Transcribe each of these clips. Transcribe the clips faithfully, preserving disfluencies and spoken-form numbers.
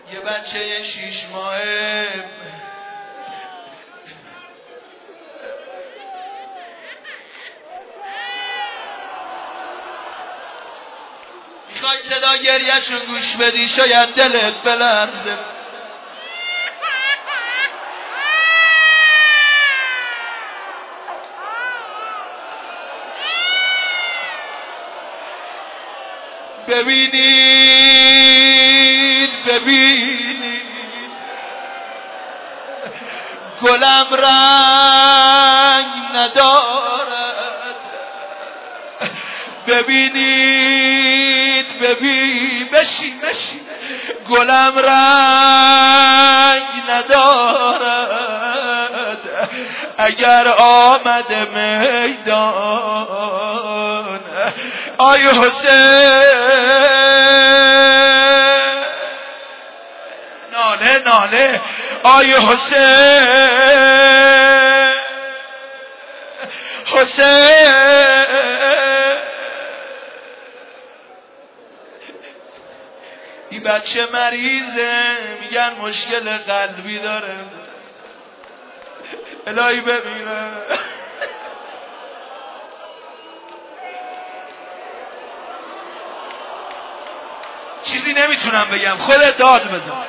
یه بچه شیش ماهه میخوای صدا گریه‌شو گوش بدی شاید دلت بلرزه. ببینید ببینید گلم رنگ ندارد، ببینید ببین بشین بشین گلم رنگ ندارد، اگر آمده میدان آی حسین ناله ناله آی حسین حسین این بچه مریضه، میگن مشکل قلبی داره، الهی بمیره. چیزی نمیتونم بگم، خودت داد بزن.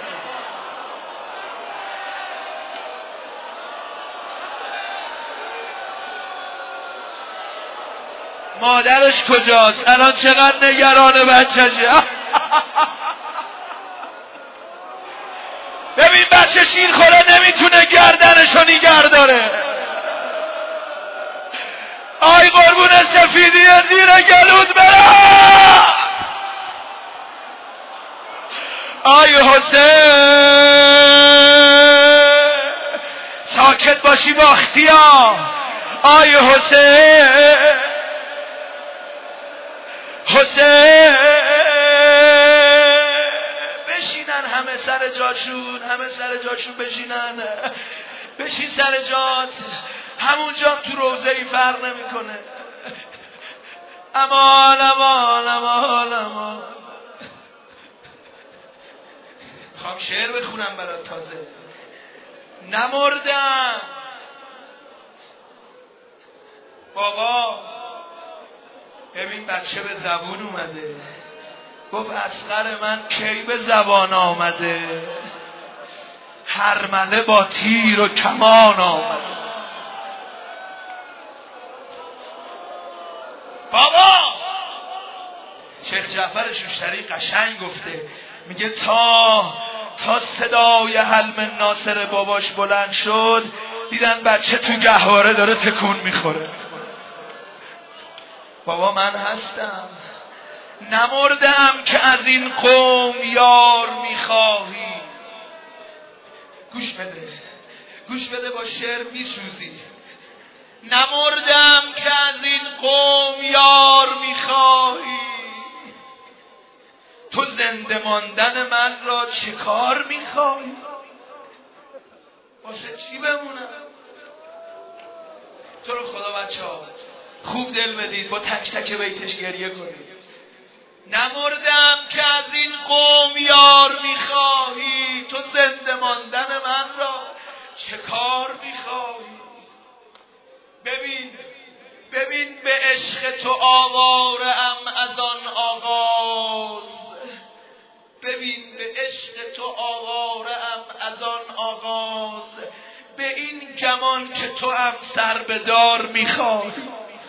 مادرش کجاست؟ الان چقدر نگران بچه‌شه. ببین بچه شیر خوره نمیتونه گردنشو نگه داره. آی قربون سفیدی زیر گلود برم. آی حسین ساکت باشی باختی ها. آی حسین حسین بشینن همه سر جاشون، همه سر جاشون بشینن. بشین سر جات، همون جام تو روزه ای فرق نمیکنه. امان امان امان امان. میخوام شعر بخونم برات تازه. نمردم بابا. ببین بچه به زبون اومده، گفت اصغر من کی به زبان آمده، هرمله با تیر و کمان آمده. بابا شیخ جعفر شوشتری قشنگ گفته، میگه تا تا صدای حلم ناصر باباش بلند شد دیدن بچه تو گهواره داره تکون میخوره. بابا من هستم، نمردم که از این قوم یار میخواهی. گوش بده گوش بده با شعر میسوزی. نمردم که از این قوم یار میخواهی، تو زنده ماندن من را چه کار میخواهی؟ واسه چی بمونم؟ تو رو خدا بچه ها خوب دل بدید، با تک تک بیتش گریه کنید. نمردم که از این قوم یار میخواهی، تو زنده ماندن من را چه کار میخواهی؟ ببین ببین به عشق تو آواره ام از آن آغاز، ببین به عشق تو آواره ام از آن آغاز، به این گمان که تو هم سر به دار میخواهی،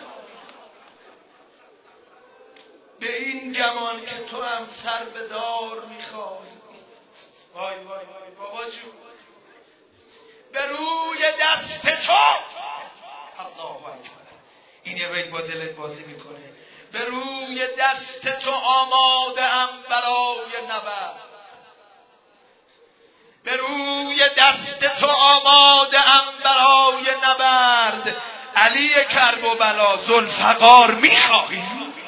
به این گمان که تو هم سر به دار میخواهی. وای وای وای بابا جون، به روی دست تو الله اکبر. این یه بیت با دلت بازی میکنه. به روی دست تو آماده ام برای نبرد، به روی دست تو آماده ام برای نبرد، علی کرب و بلا ذوالفقار میخواهی.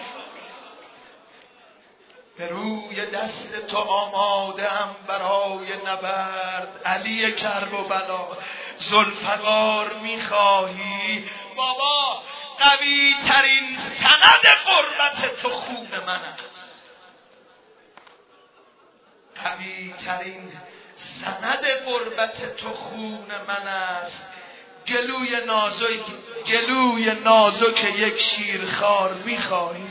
به روی دست تو آماده ام برای نبرد، علی کرب و بلا ذوالفقار میخواهی. بابا قوی ترین سند قربت تو خون من است، قوی ترین سند قربت تو خون من است. گلوی نازک گلوی نازک یک شیرخوار میخواهی؟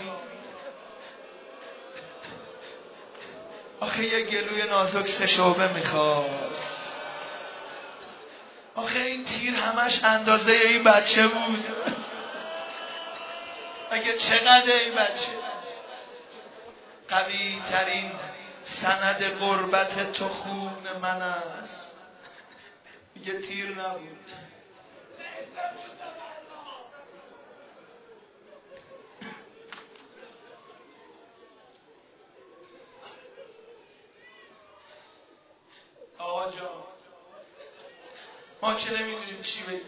آخه یک گلوی نازک سه شعبه میخواست. آخه این تیر همش اندازه این بچه بود. اگه چقدر این بچه. قوی ترین سند قربت تو خون من است. میگه تیر نبود. آقا جان ما که نمیدونیم چی بگیم.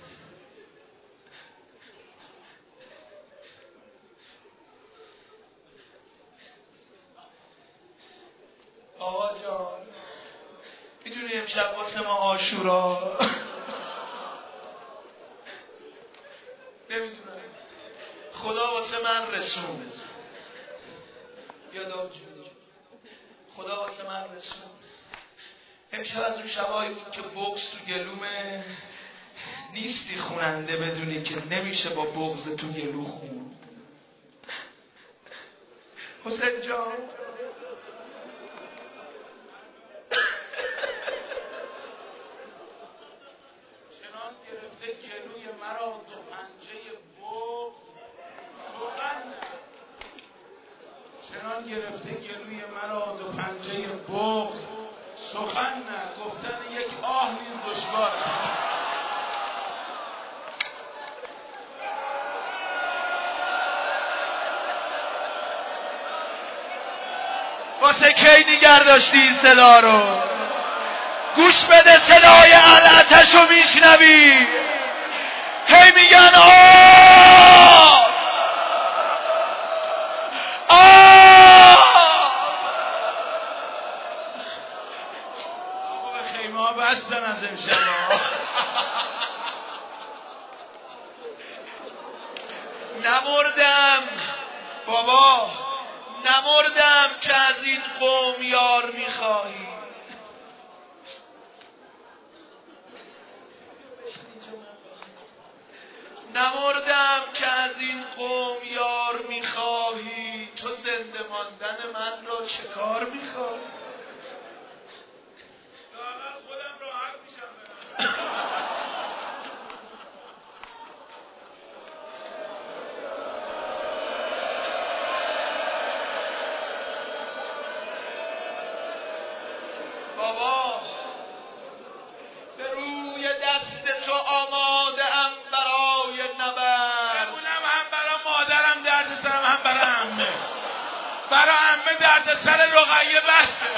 آقا جان میدونی امشب واسه ما عاشورا نمیدونم خدا واسه من رسون. یادم جون خدا واسه من رسون. امشب از اون شبایی بود که بغض تو گلومه. نیستی خوننده بدونی که نمیشه با بغض تو گلو خوند. حسین جان چنان گرفته گلوی مرا دو پنجه بغض سخن چنان گرفته گلوی مرا دو پنجه بغض سخن نه گفتن یک آه نیز دشوار است. واسه کی نگر داشتی این صدا رو؟ گوش بده صدای العتش رو میشنوی. هی میگن آه آه. آقا به خیمه ها بستن از امشب. نمردم بابا نمردم که از این قوم یار میخواهی. نمردم که از این قوم یار میخواهی. تو زنده ماندن من را چه کار میخواهی؟ خودم راحت میشم. بابا به روی دست تو آماده ام برای نبرد. بمونم هم برای مادرم درد سرم هم برای عمه. برای عمه درد سر رقیه بسته.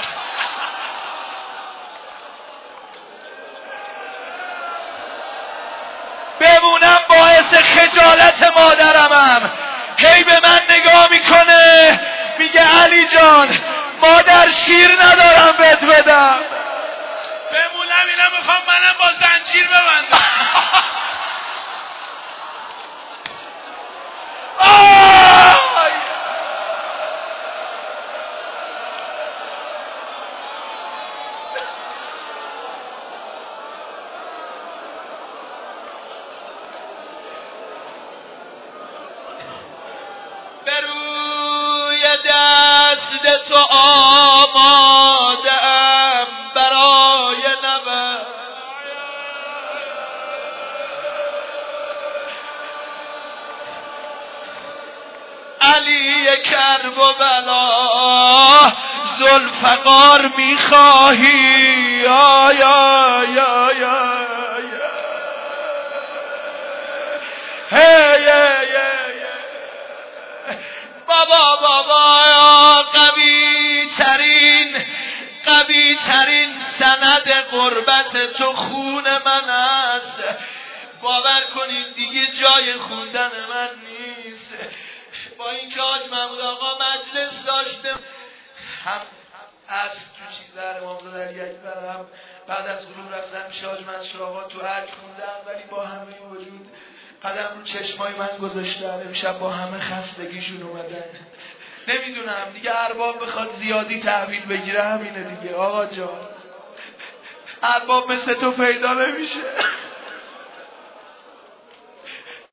بمونم باعث خجالت مادرمم. هی به من نگاه میکنه میگه علی جان مادر شیر ندارم بهت بدم. بمونم اینا میخوام منم با زنجیر ببندم. به روی دست تو آماده ام برای نبرد. علی کرب و بلا ذوالفقار میخواهی؟ یا یا یا یا هی بابا بابا قوی ترین قوی ترین سند قربت تو خون من است. باور کنید دیگه جای خوندن من نیست. با این که حاج محمود آقا مجلس داشتم هم از تو چیزر امامزاده علی اکبر هم بعد از غروب رفتم پیش حاج منصور آقا تو ارگ خوندم. ولی با همه وجود قدم رو چشمای من گذاشتن. امشب با همه خستگیشون اومدن. نمیدونم دیگه، ارباب بخواد زیادی تحویل بگیره همینه دیگه. آقا جان ارباب مثل تو پیدا نمیشه.